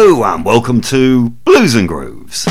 Hello and welcome to Blues and Grooves.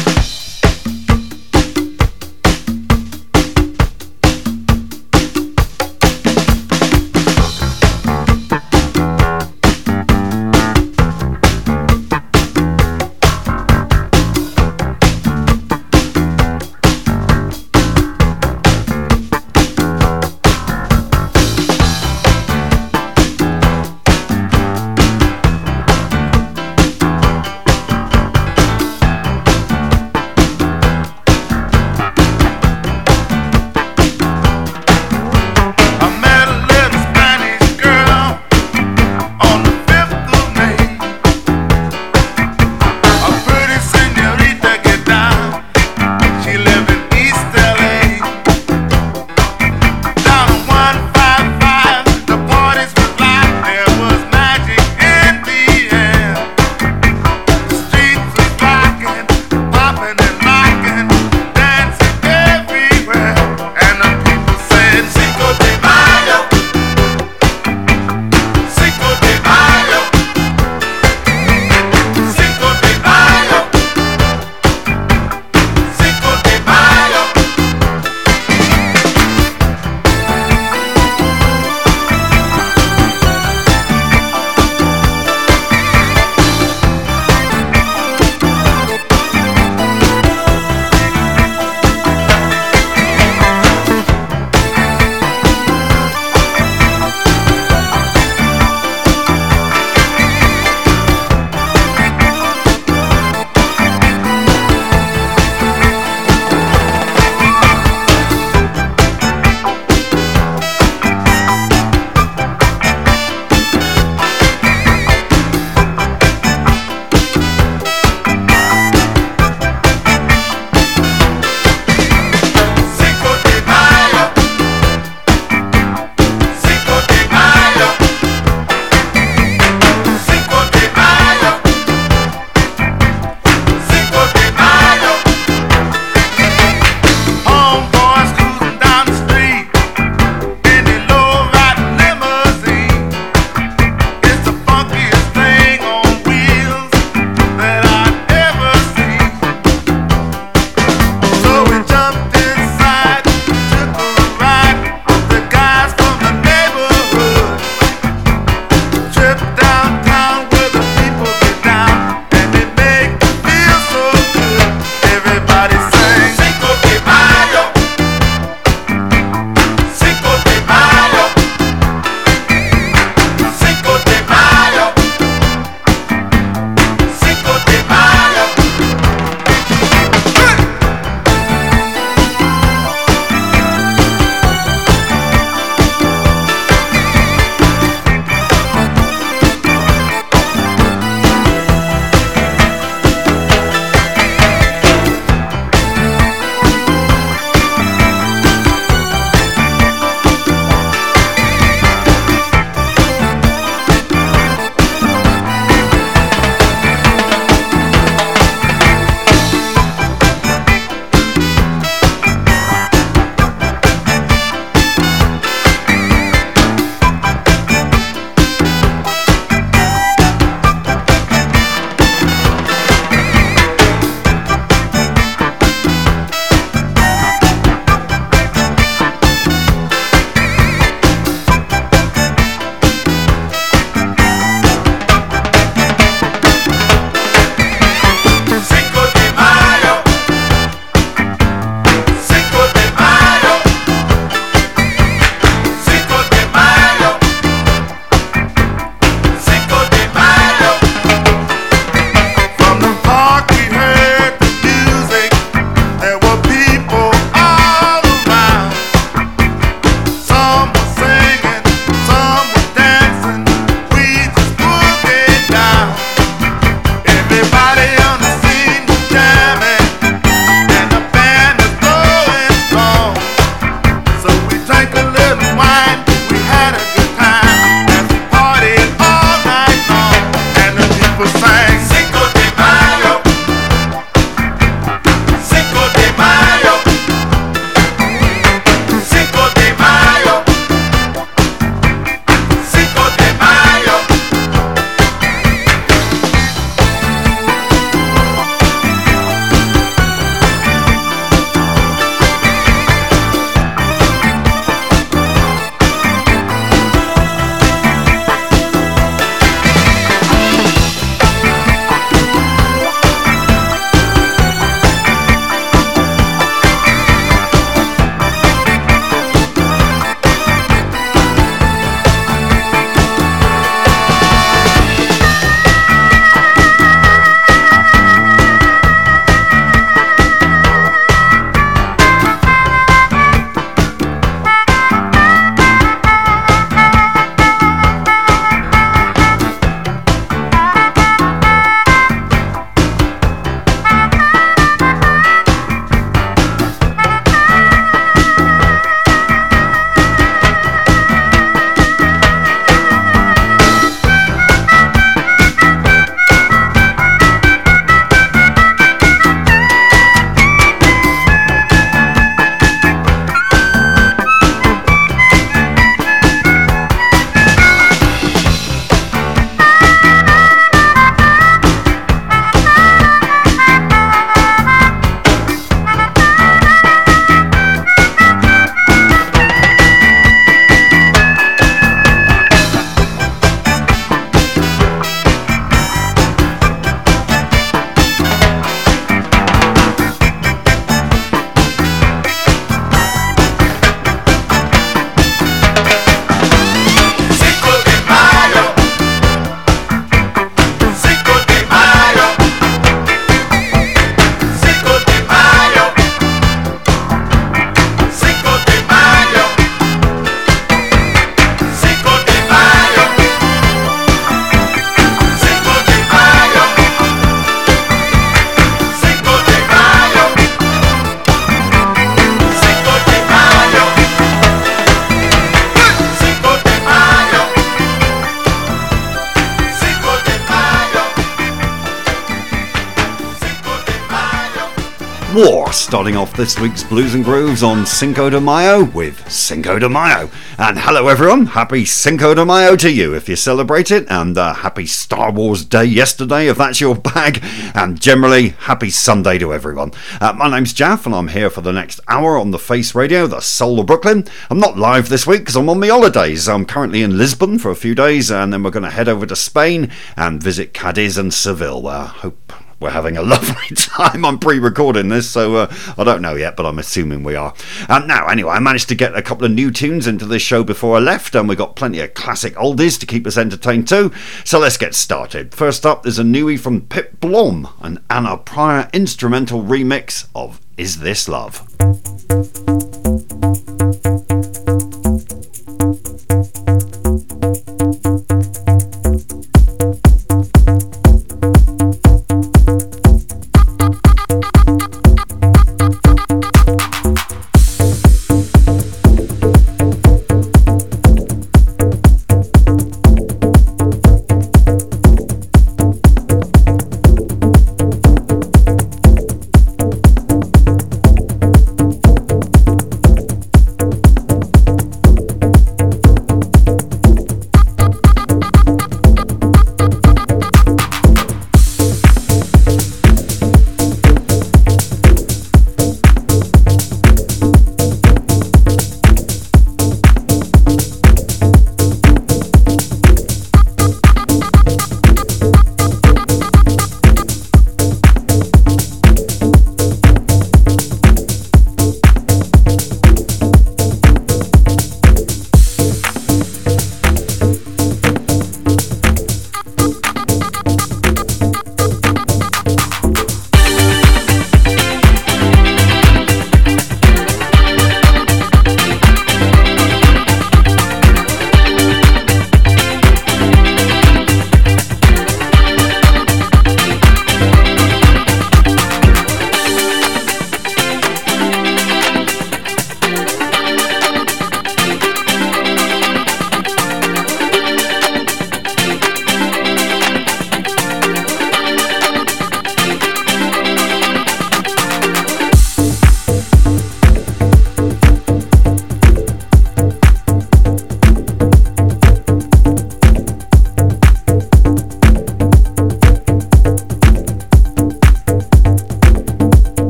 War, starting off this week's Blues and Grooves on Cinco de Mayo with Cinco de Mayo. And hello everyone, happy Cinco de Mayo to you if you celebrate it, and happy Star Wars Day yesterday if that's your bag, and generally happy Sunday to everyone. My name's Jaff and I'm here for the next hour on the Face Radio, the soul of Brooklyn. I'm not live this week because I'm on my holidays. I'm currently in Lisbon for a few days and then we're going to head over to Spain and visit Cadiz and Seville, where I hope we're having a lovely time. I'm pre-recording this, so I don't know yet, but I'm assuming we are. Now, anyway, I managed to get a couple of new tunes into this show before I left, and we got plenty of classic oldies to keep us entertained too. So let's get started. First up, there's a newie from Pip Blom, an Anna Pryor instrumental remix of Is This Love?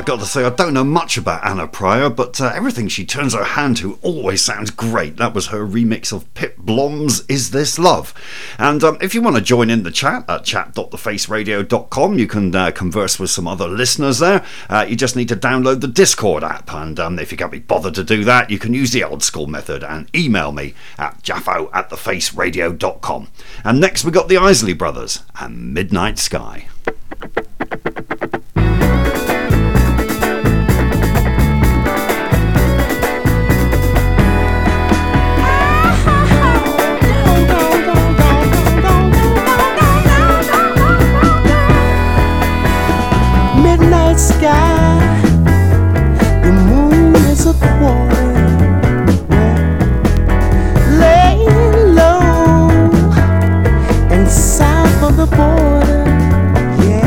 got to say, I don't know much about Anna Pryor, but everything she turns her hand to always sounds great. That was her remix of Pip Blom's Is This Love? And if you want to join in the chat at chat.thefaceradio.com, you can converse with some other listeners there. You just need to download the Discord app, and if you can't be bothered to do that, you can use the old school method and email me at jaffo@thefaceradio.com. And next we got the Isley Brothers and Midnight Sky. Midnight sky, the moon is a quarter, laying low and south of the border, yeah.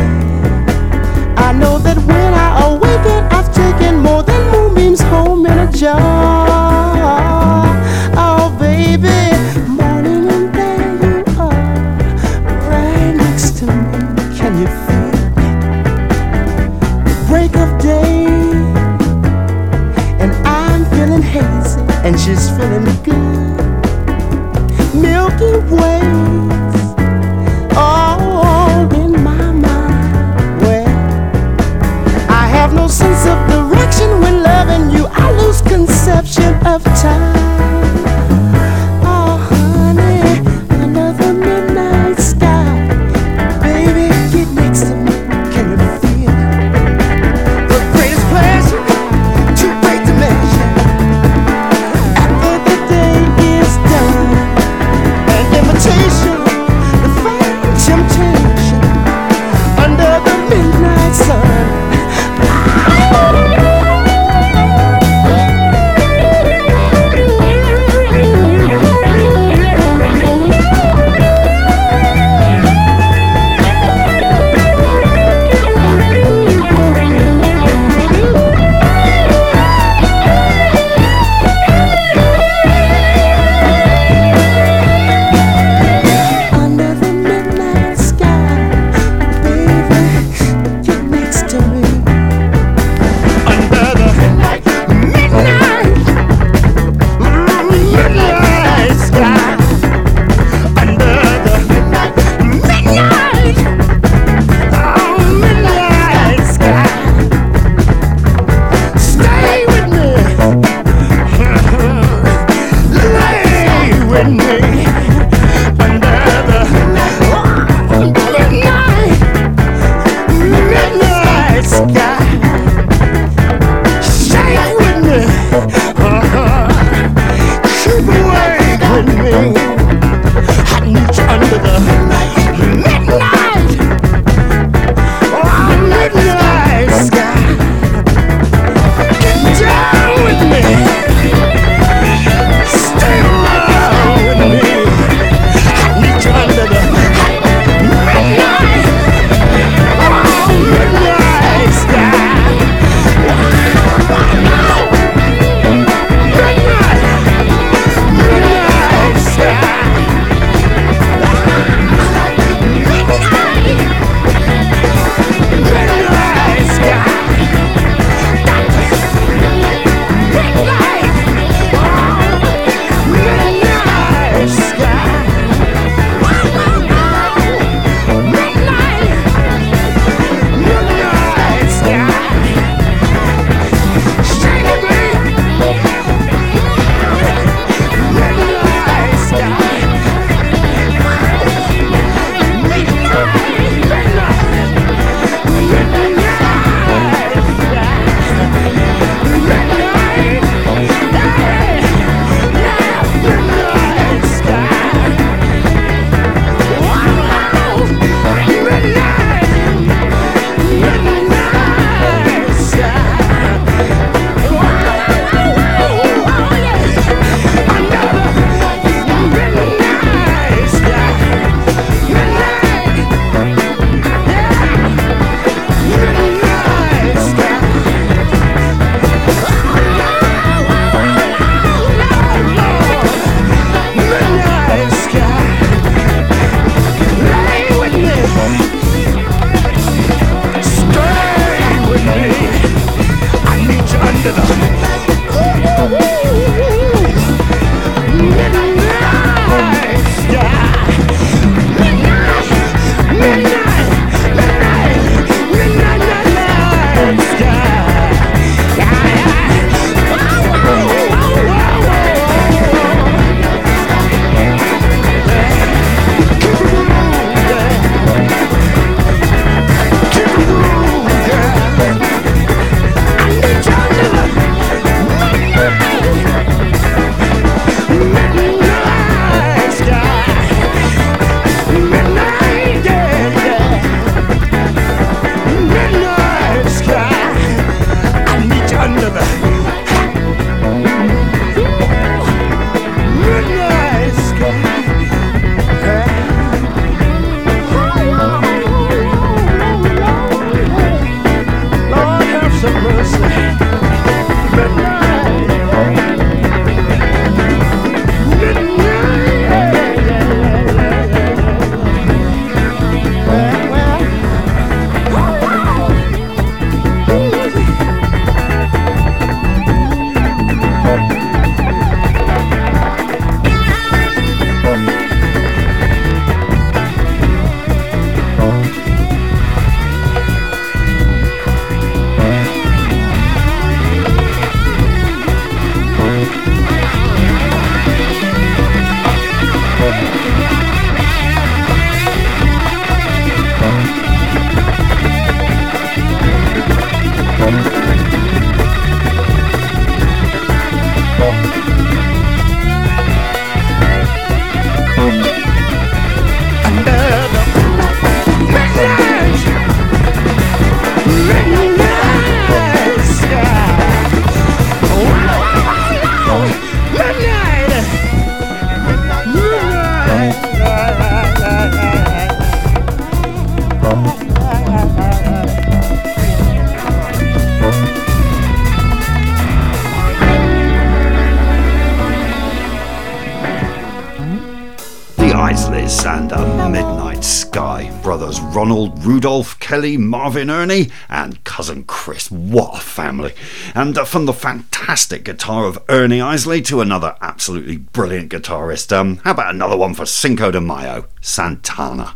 Alice and a Midnight Sky. Brothers Ronald, Rudolph, Kelly, Marvin, Ernie, and cousin Chris. What a family. And from the fantastic guitar of Ernie Isley to another absolutely brilliant guitarist, how about another one for Cinco de Mayo, Santana.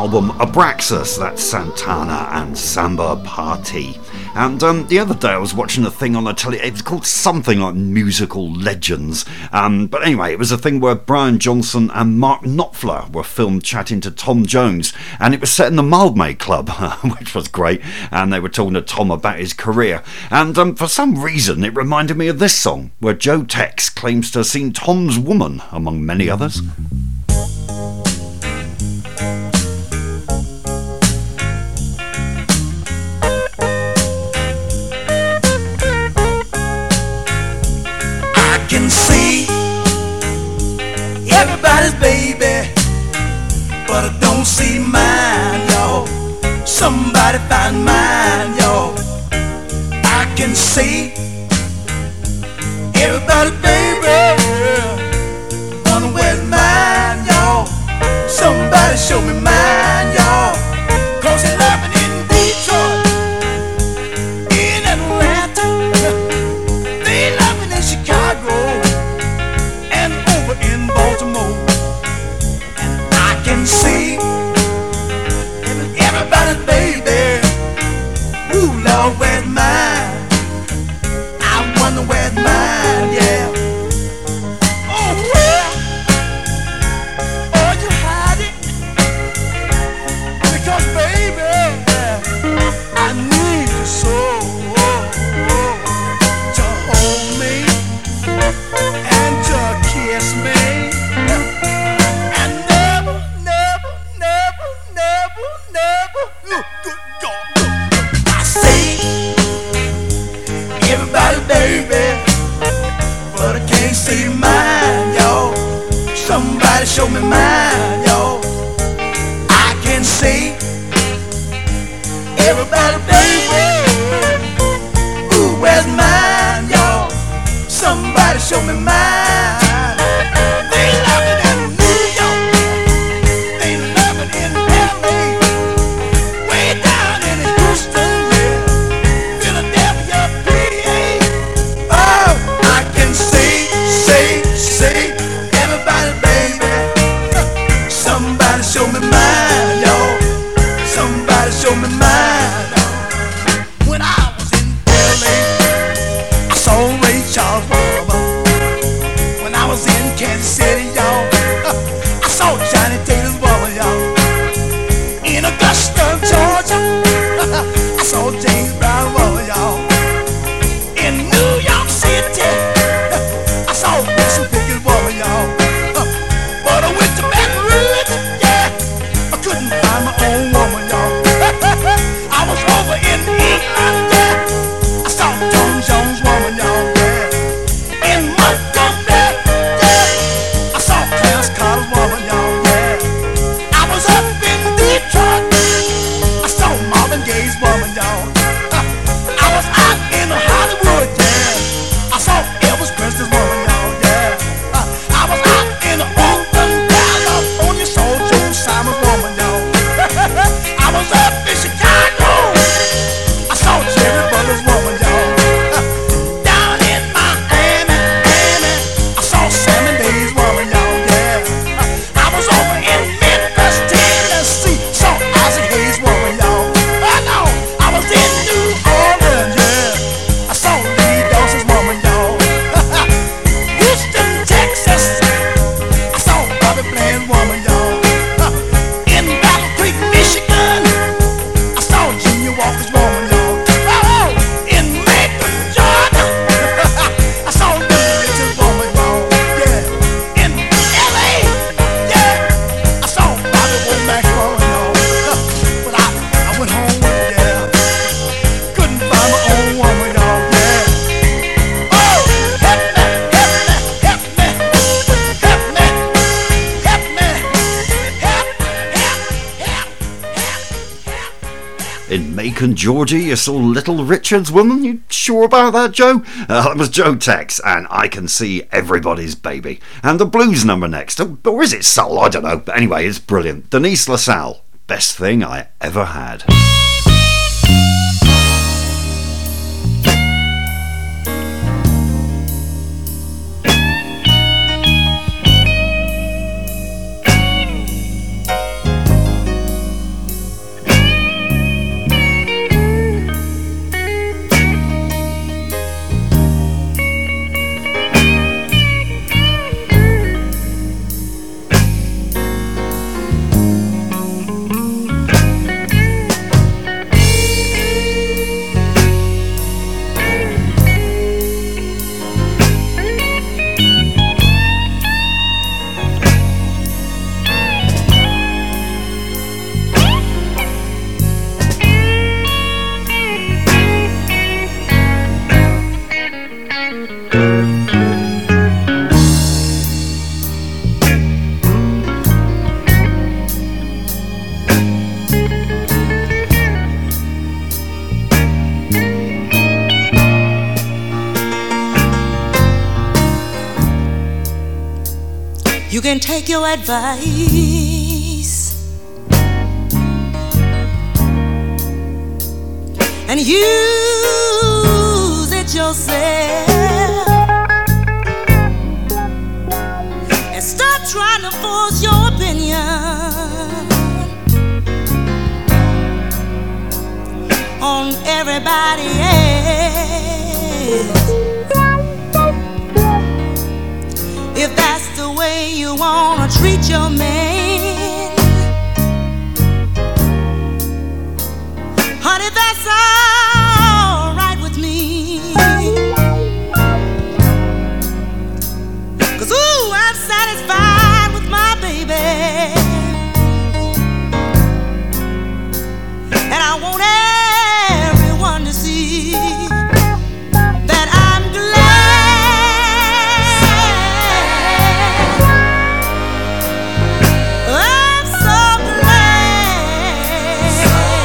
album Abraxas, that's Santana and Samba Party. And the other day I was watching a thing on the telly, it was called something like Musical Legends. But anyway, it was a thing where Brian Johnson and Mark Knopfler were filmed chatting to Tom Jones, and it was set in the Mildmay Club, which was great, and they were talking to Tom about his career. And for some reason it reminded me of this song, where Joe Tex claims to have seen Tom's Woman, among many others. I can see everybody's baby, but I don't see mine, y'all. Somebody find mine, y'all. I can see everybody's baby, wonder where's mine, y'all. Somebody show me mine, y'all. 'Cause they're loving in Detroit, in Atlanta, they loving in Chicago, and over in Baltimore. And I can see everybody's baby. Ooh, Lord, where's mine? I wonder where's mine, yeah. Oh, where? Oh, you hide it? Because, baby, I need you so to hold me and to kiss me. And never, never, never, never, never, good God. I see everybody, baby, but I can't see mine, y'all. Somebody show me mine, y'all. I can see everybody, baby. Ooh, where's mine, y'all? Somebody show me mine. They love it in New York, they love it in LA, way down in Houston, yeah, Philadelphia, PA. Oh, I can see everybody, baby. Somebody show me mine, y'all. Somebody show me mine. When I was in LA, I saw Ray Charles Barber. When I was in Kansas City, y'all, I saw Johnny Taylor's woman, y'all. In Augusta, Georgia, I saw James Brown woman, y'all. In New York City, I saw Wilson Pickett woman, y'all. But I went to Baton Rouge, yeah, I couldn't find my own woman, y'all. I was over in England, yeah, I saw Tom Jones woman, y'all, yeah. In Montgomery, yeah, I saw Clarence Carter's woman, y'all, yeah. I was up in Detroit, I saw Marvin Gaye's woman, y'all. I was out in Hollywood, yeah, I saw Elvis Presley's woman, y'all, yeah. I was out in Oakland, California, saw Joe Simon's woman, y'all. I was up in Chicago, I saw Jerry Butler's woman, y'all. Down in Miami, I saw Sammy Days woman, y'all, yeah. I was over in Memphis, Tennessee, saw Isaac Hayes woman, y'all. No, I was in New Orleans, yeah, I saw Lee Dawson's woman, y'all. Houston, Texas, I saw Bobby Bland's woman, y'all. In Battle Creek, Michigan, I saw Junior Walker's woman, y'all. Oh, in Macon, Georgia, I saw Billy Richards' woman, y'all. Yeah. In LA, yeah, I saw Bobby Womack's woman, y'all. But I went home, yeah, couldn't find my own woman, y'all. Yeah. Oh, help me, help me, help me, help me, help me, help. In Macon, Georgia, you saw Little Richard's Woman? You sure about that, Joe? That was Joe Tex, and I Can See Everybody's Baby. And the blues number next, or is it soul? I don't know. But anyway, it's brilliant. Denise LaSalle, Best Thing I Ever Had. can take your advice and use it yourself, and stop trying to force your opinion on everybody else. If that's the way you wanna treat your man, honey, that's all right with me. 'Cause ooh, I'm satisfied with my baby, and I want everyone to see that I'm glad. I'm so glad.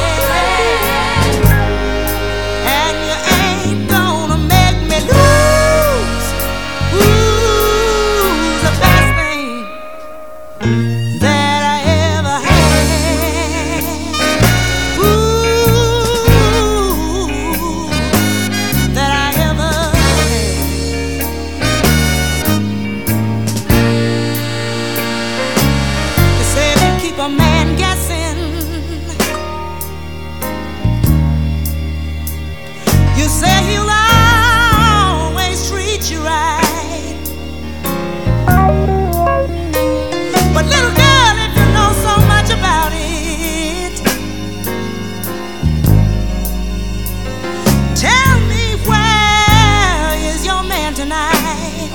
And you ain't gonna make me lose the best thing that I ever had. That I ever had. They say if you keep a man guessing, you say he'll always treat you right. But little girl, if you know so much about it, tell me, where is your man tonight?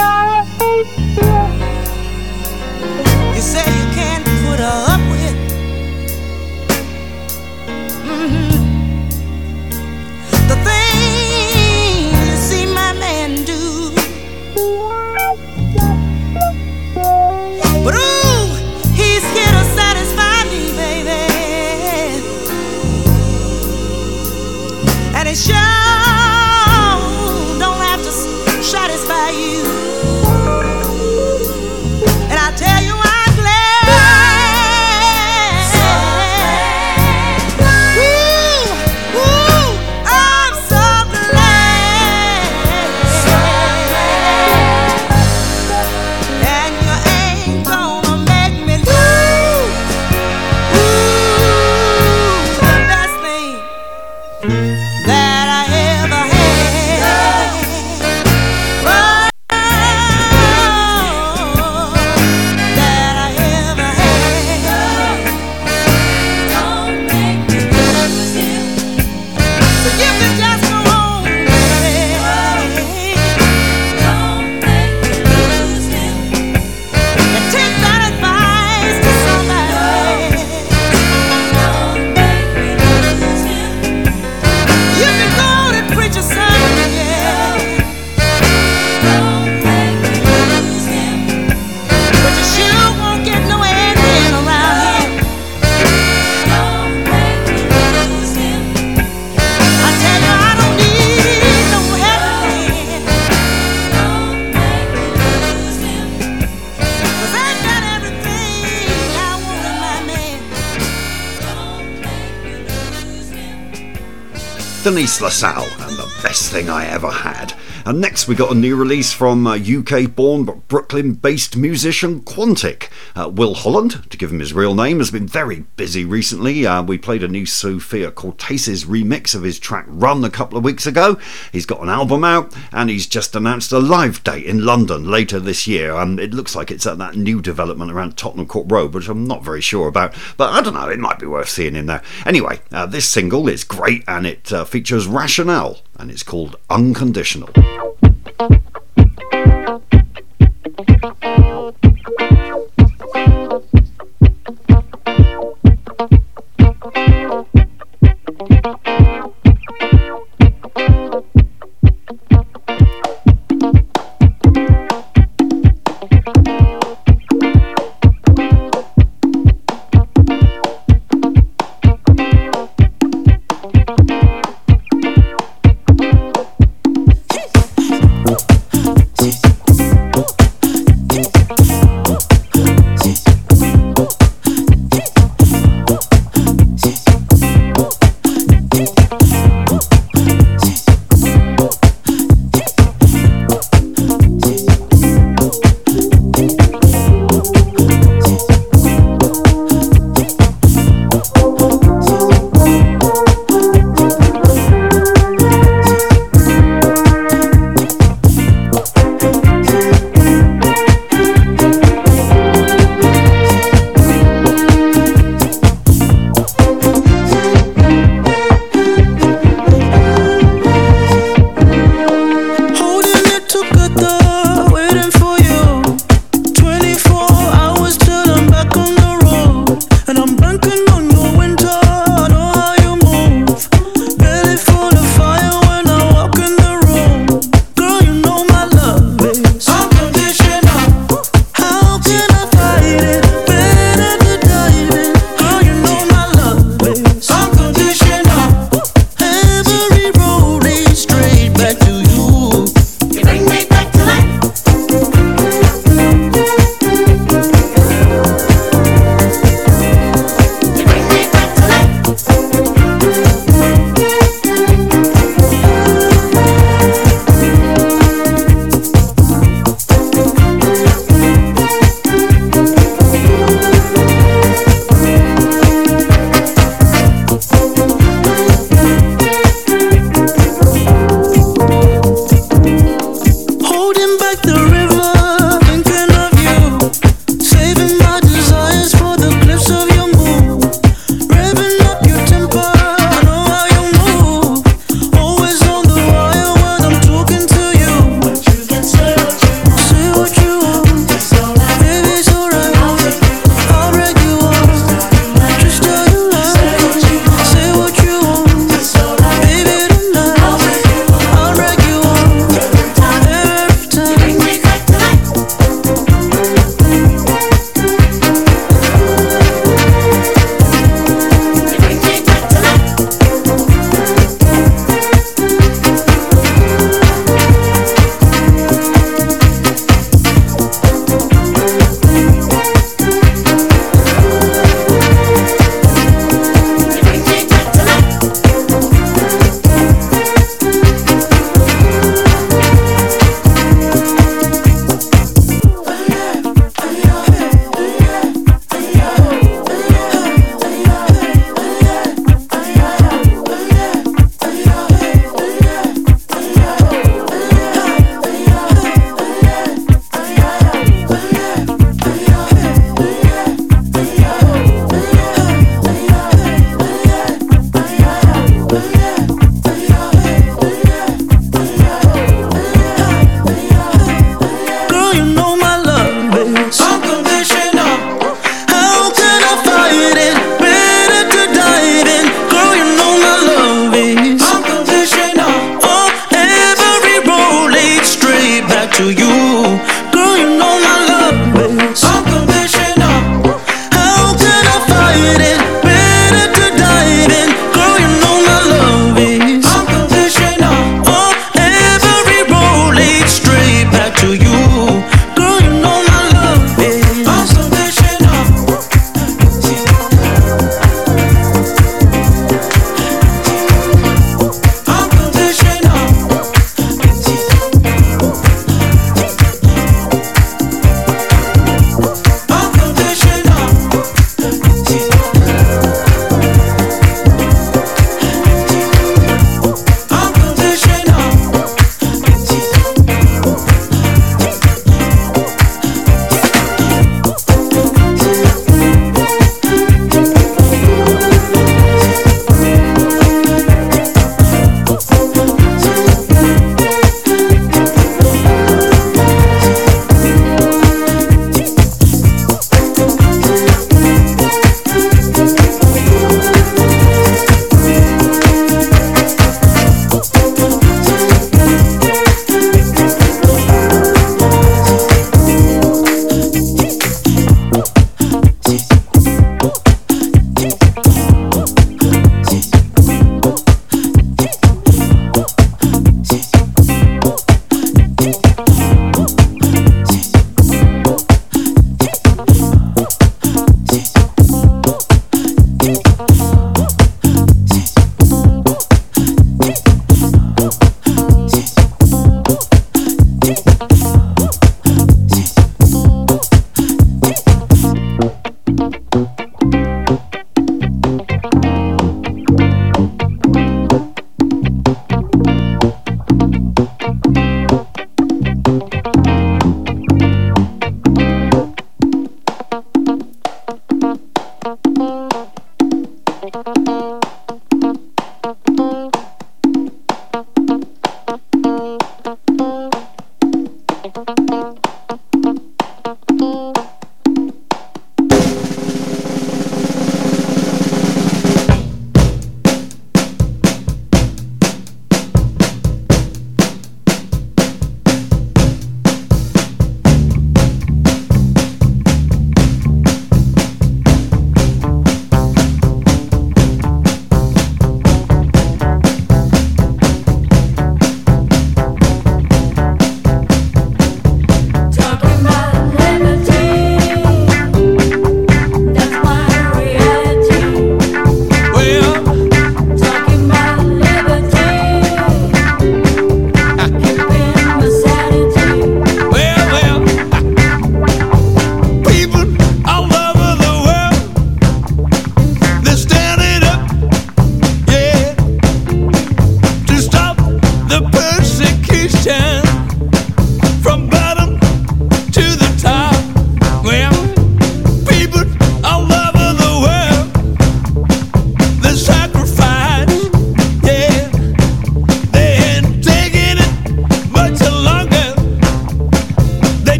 You say you can't put her up with the things you see my man do. But ooh, he's here to satisfy me, baby, and it sure don't have to satisfy you. And I tell you, I'm glad. Ooh, ooh, I'm so glad. And you ain't gonna make me lose the best thing that I ever had. Oh, that I ever had. Don't make me lose him. So you can just go on, baby. Don't make me lose him. And take that advice to somebody. Don't make me lose him. You can go and preach a sermon, yeah. Don't make me lose him. But you sure won't get no ending around here. Don't make me lose him. I tell you, I don't need no helping. Don't make me lose him. 'Cause I've got everything I want in my man. Don't make me lose him. Denise LaSalle and The Best Thing I Ever Had. And next we got a new release from UK-born but Brooklyn-based musician Quantic. Will Holland, to give him his real name, has been very busy recently. We played a new Sophia Cortese's remix of his track Run a couple of weeks ago. He's got an album out, and he's just announced a live date in London later this year. It looks like it's at that new development around Tottenham Court Road, which I'm not very sure about, but I don't know, it might be worth seeing him there. Anyway, this single is great, and it features Rationale, and it's called Unconditional.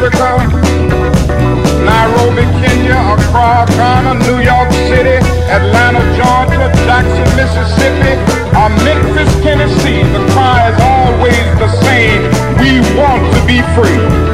Africa, Nairobi, Kenya, Accra, Ghana, New York City, Atlanta, Georgia, Jackson, Mississippi, or Memphis, Tennessee, the cry is always the same: we want to be free.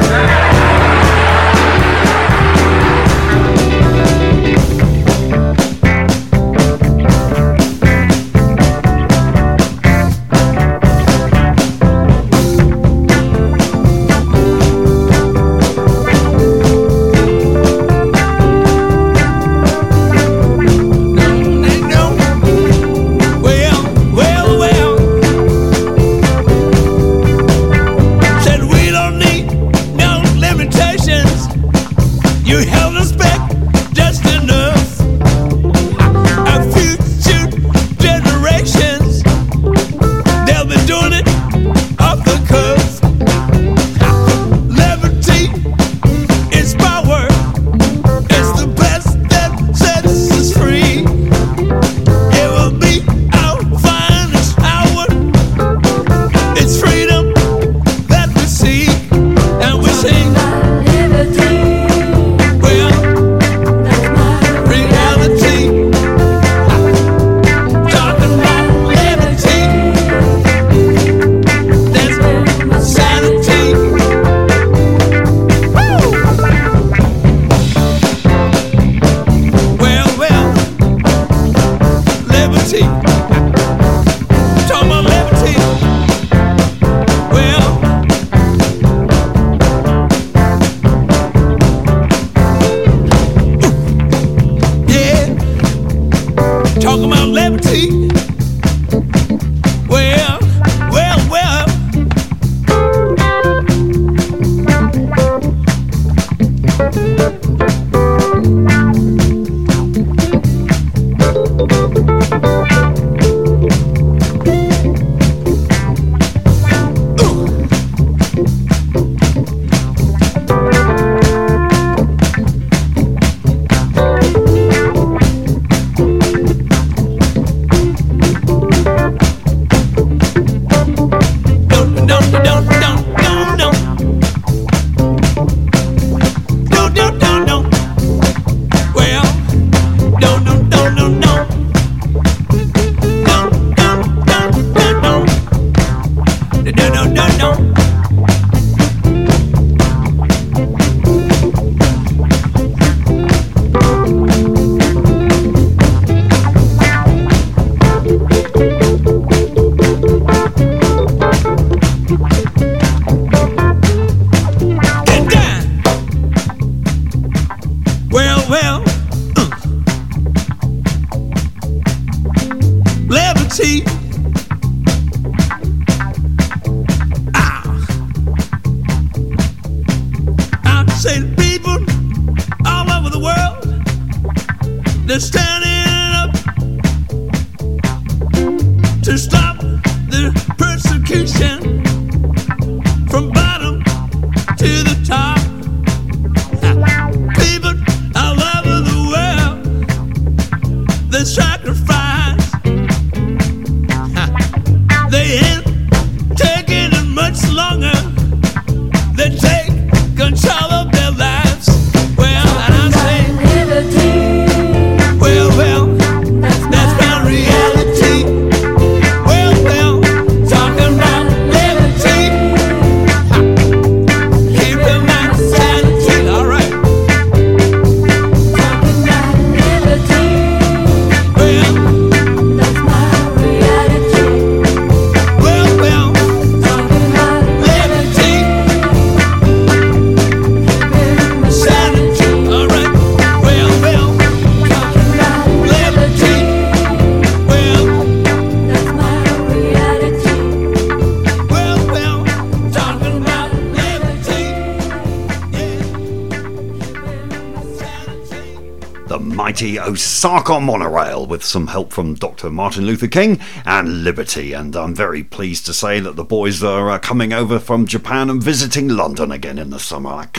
Osaka Monorail with some help from Dr. Martin Luther King and Liberty, and I'm very pleased to say that the boys are coming over from Japan and visiting London again in the summer. I can't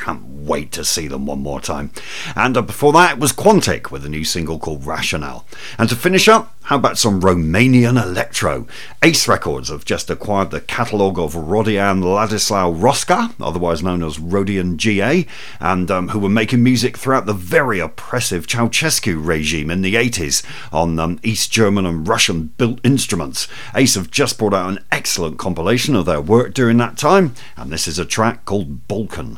wait to see them one more time. And before that, it was Quantic with a new single called Rationale. And to finish up, how about some Romanian electro? Ace Records have just acquired the catalogue of Rodian Ladislau Rosca, otherwise known as Rodian GA, and who were making music throughout the very oppressive Ceausescu regime in the 80s on East German and Russian built instruments. Ace have just brought out an excellent compilation of their work during that time, and this is a track called Balkan.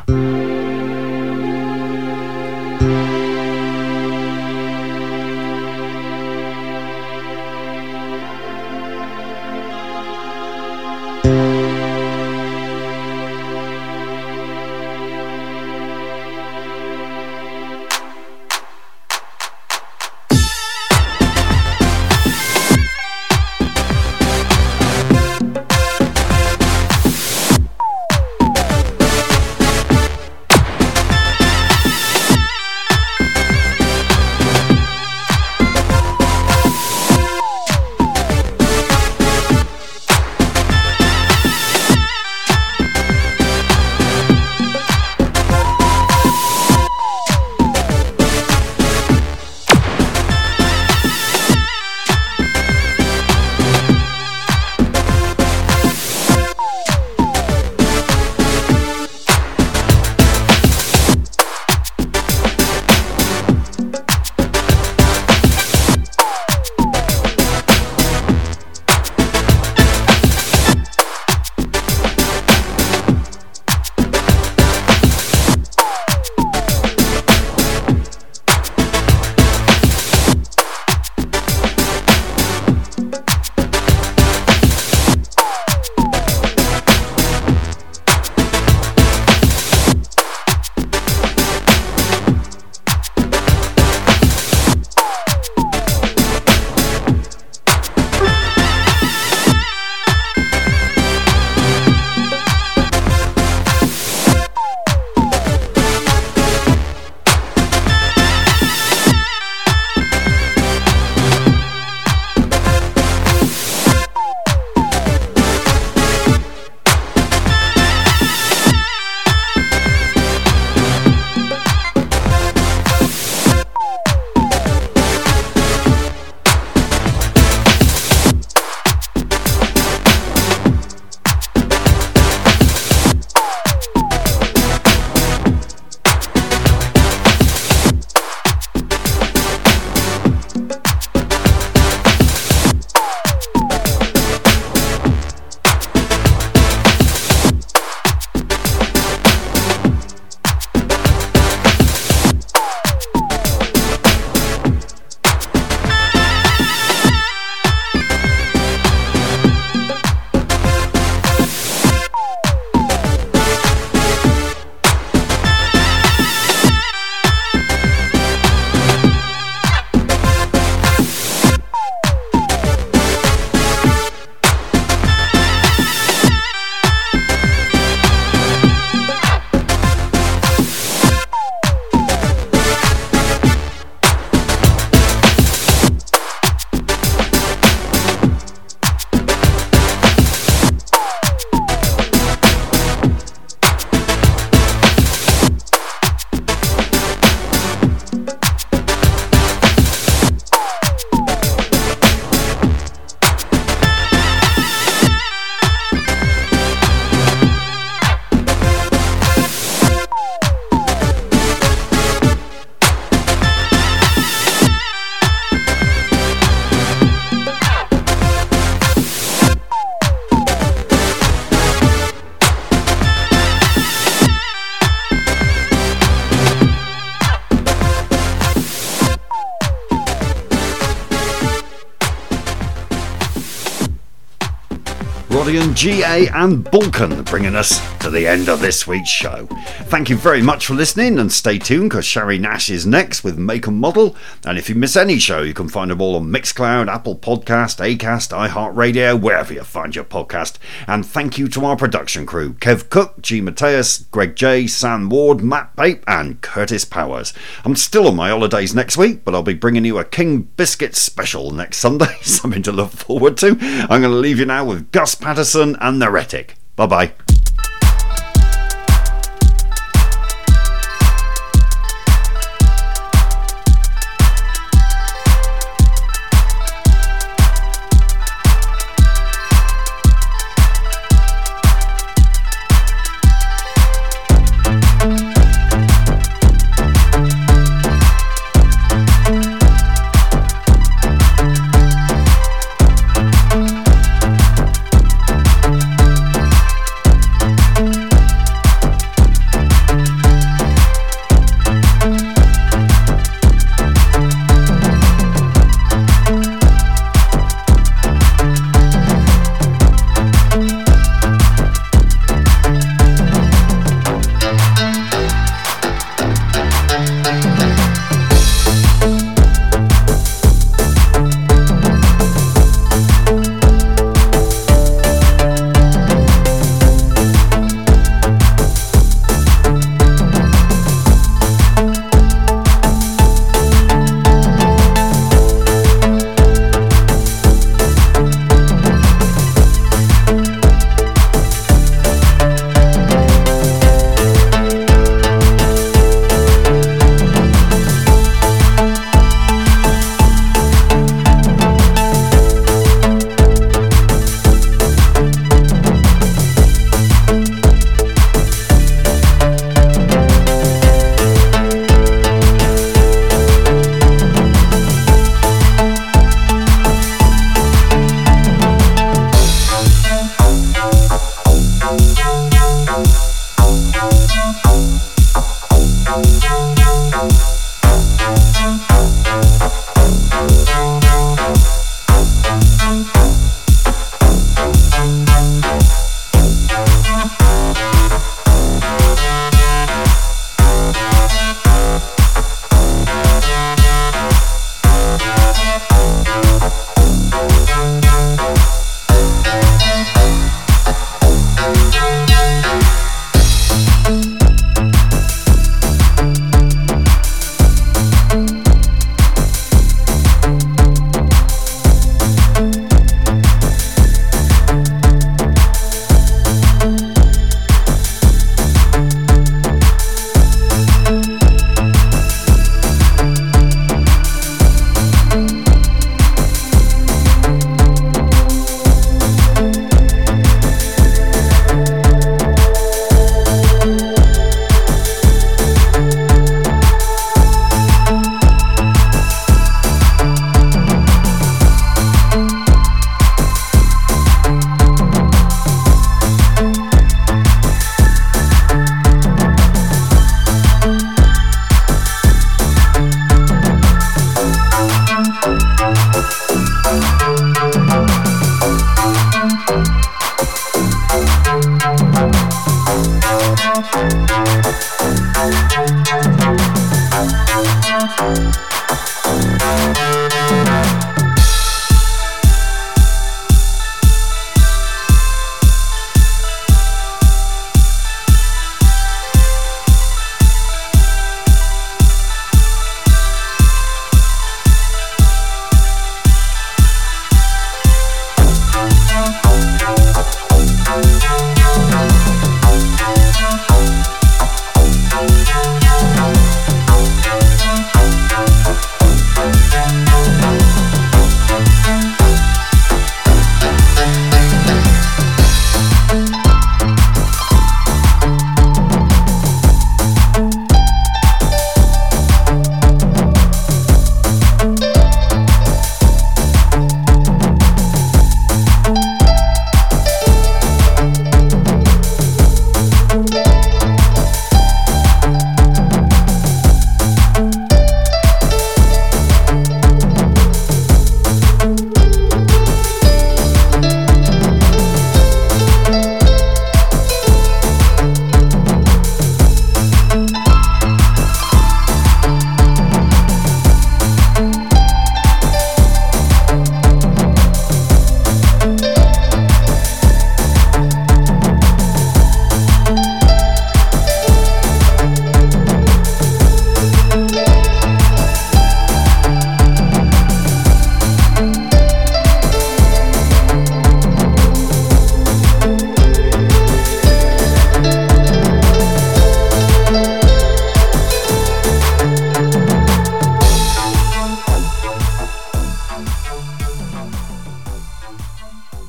Rodian GA and Balkan bringing us to the end of this week's show. Thank you very much for listening, and stay tuned because Sherry Nash is next with Make and Model. And if you miss any show, you can find them all on Mixcloud, Apple Podcast, Acast, iHeartRadio, wherever you find your podcast. And thank you to our production crew: Kev Cook, G Mateus, Greg J, Sam Ward, Matt Pape and Curtis Powers. I'm still on my holidays next week, but I'll be bringing you a King Biscuit special next Sunday, something to look forward to. I'm going to leave you now with Gus Patterson and The Retic. Bye bye.